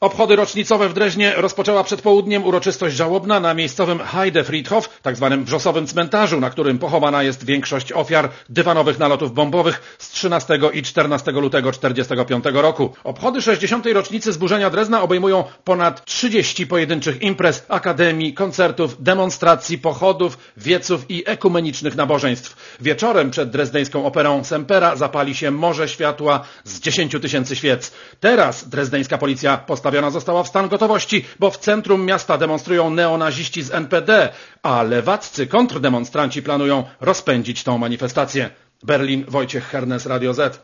Obchody rocznicowe w Dreźnie rozpoczęła przed południem uroczystość żałobna na miejscowym Heidefriedhof, tzw. wrzosowym cmentarzu, na którym pochowana jest większość ofiar dywanowych nalotów bombowych z 13 i 14 lutego 1945 roku. Obchody 60. rocznicy zburzenia Drezna obejmują ponad 30 pojedynczych imprez, akademii, koncertów, demonstracji, pochodów, wieców i ekumenicznych nabożeństw. Wieczorem przed drezdeńską operą Sempera zapali się morze światła z 10 tysięcy świec. Teraz drezdeńska policja postawiona została w stan gotowości, bo w centrum miasta demonstrują neonaziści z NPD, a lewaccy kontrdemonstranci planują rozpędzić tą manifestację. Berlin, Wojciech Hernes, Radio Z.